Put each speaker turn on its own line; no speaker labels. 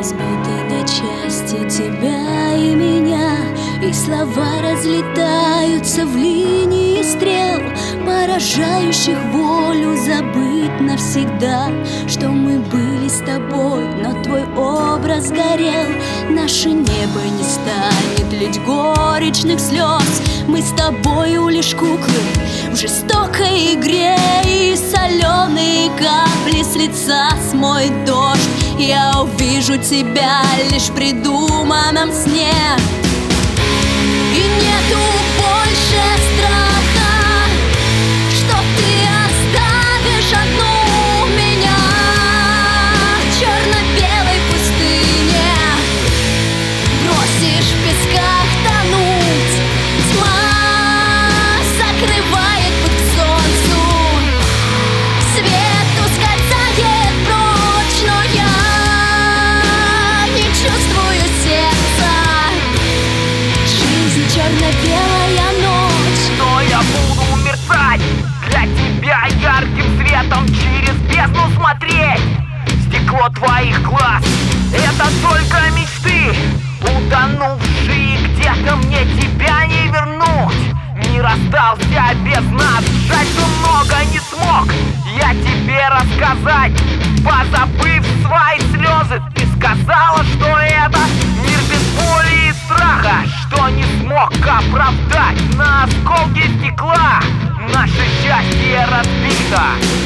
разбиты на части тебя и меня, и слова разлетаются в линии стрел, поражающих волю забыть навсегда, что мы были с тобой, но твой образ горел. Наше небо не станет лить горечных слез, мы с тобою лишь куклы в жестокой игре, и соленые капли с лица смоет дождь. Я увижу тебя лишь в придуманном сне, и нету больше страха, что ты оставишь одну меня в черно-белой пустыне, бросишь в песках тонуть. Тьма закрывает путь к солнцу, свет ускользает прочь, но я не чувствую сердца. Жизнь черно-белая ночь,
но я буду мерцать для тебя ярким светом, через бездну смотреть. Стекло твоих глаз — это только мечты, утонувшие где-то, мне тебя не вернуть. Мир остался без нас, жаль, что много не смог я тебе рассказать. Позабыв свои слезы, ты сказала, что это мир без боли и страха, что не смог оправдать. На осколки стекла наше счастье разбито.